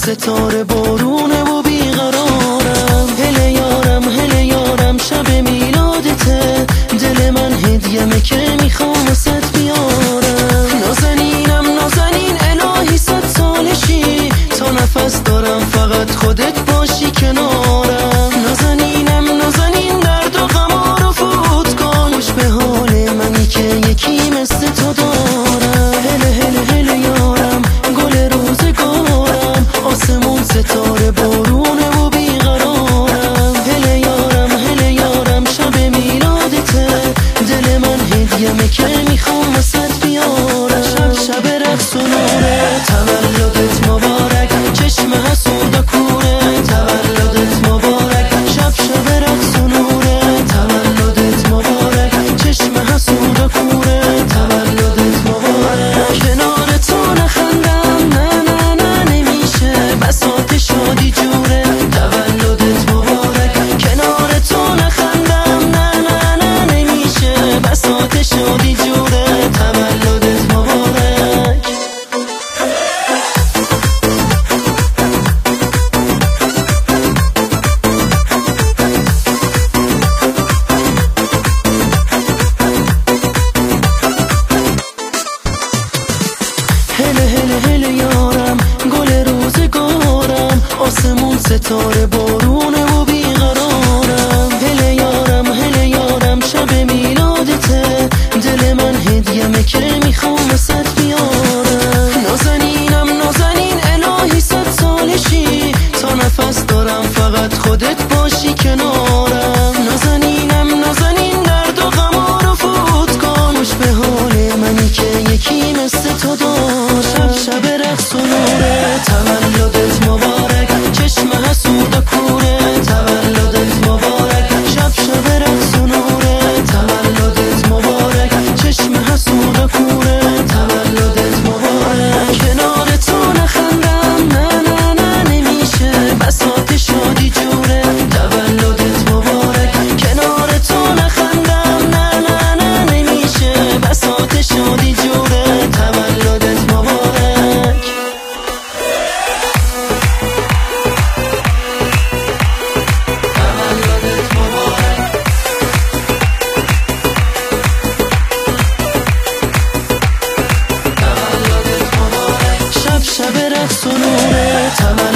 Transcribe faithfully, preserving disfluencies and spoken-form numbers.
ستاره بارونه و بیقرارم. هله یارم هله یارم شب میلادته، دل من هدیه‌مه که میخوام واسط بیارم. نازنینم نازنین الهی صد سالشی، تا نفس دارم فقط خودت باشی کنارم. نازنینم نازنین درد و غما رو فوت کن، خوش به حال منی که یکی مثل تو دارم. هله هله هله یارم گل روزگارم، آسمون ستاره بارونه و بیقرارم. هله یارم هله یارم شب میلادته، دل من هدیه‌مه که میخوام واسط بیارم. شب شب رقص و نوره، تولدت مبارک چشم حسود و کوره. تولدت مبارک شب شب رقص و نوره، تولدت مبارک چشم حسود و کوره. تولدت مبارک کنار تو نخندم نه نه نه نمیشه، بساط شادی جوره. تولدت مبارک کنار تو نخندم نه نه نه نمیشه، بساط شادی جوره. تولدت مبارک. هله هله هله یارم گل روزگارم، آسمون ستاره بارونه و بیقرارم. هله یارم هله یارم شب میلادته، دل من هدیه‌مه که میخوام واسط بیارم. نازنینم نازنین الهی صد سالشی، تا نفس دارم فقط خودت باشی کنارم. نازنینم نازنین درد و غما رو فوت کن، خوش به حال منی که یکی مثل تو دارم. شب شب رقص و نوره، تولدت مبارک چشم حسود و کوره. تولدت مبارک شب شب رقص و نوره، تولدت مبارک چشم حسود و کوره. تولدت مبارک کنار تو نخندم نه نه نه نمیشه، بساط شادی جوره. تولدت مبارک کنار تو نخندم نه نه نه نمیشه، بساط شادی جوره. تولدت مبارک. تولدت مبارک. تولدت مبارک شب شب رقص و نوره.